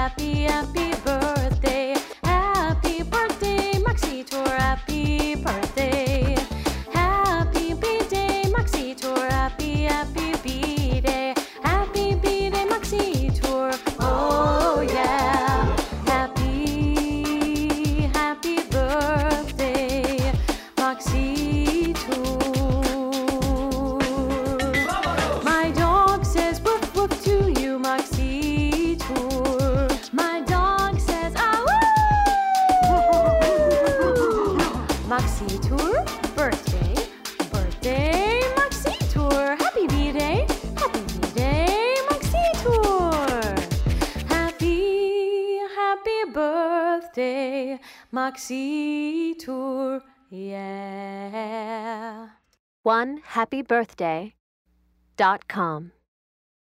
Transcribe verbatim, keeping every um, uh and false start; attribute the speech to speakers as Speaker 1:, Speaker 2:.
Speaker 1: happy, happy birthday. Happy birthday, Maxi Tour, happy birthday. Happy B-Day, Maxi Tour, happy, happy B-Day. Happy B-Day, Maxi Tour, oh yeah. Happy, happy birthday, Maxi Tour. My dog says woof woof to you, Maxi Tour. My dog says ah woo. Maxi Tour, birthday, birthday, Maxi Tour. Happy B-Day, happy B-Day, Maxi Tour. Happy, happy birthday, Maxi Tour, yeah.
Speaker 2: one happy birthday dot com